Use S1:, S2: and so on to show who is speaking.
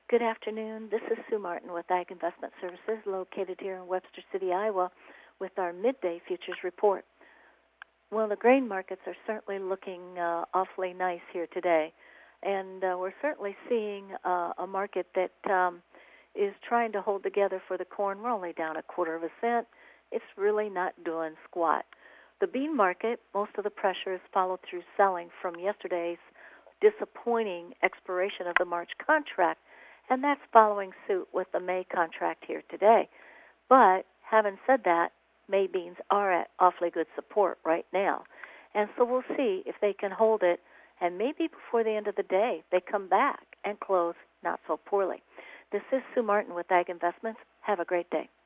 S1: Good afternoon. This is Sue Martin with Ag Investment Services, located here in Webster City, Iowa, with our midday futures report. Well, the grain markets are certainly looking awfully nice here today, and we're certainly seeing a market that is trying to hold together for the corn. We're only down 1/4 cent. It's really not doing squat. The bean market, most of the pressure is followed through selling from yesterday's disappointing expiration of the March contract, and that's following suit with the May contract here today. But having said that, May beans are at awfully good support right now. And so we'll see if they can hold it, and maybe before the end of the day they come back and close not so poorly. This is Sue Martin with Ag Investments. Have a great day.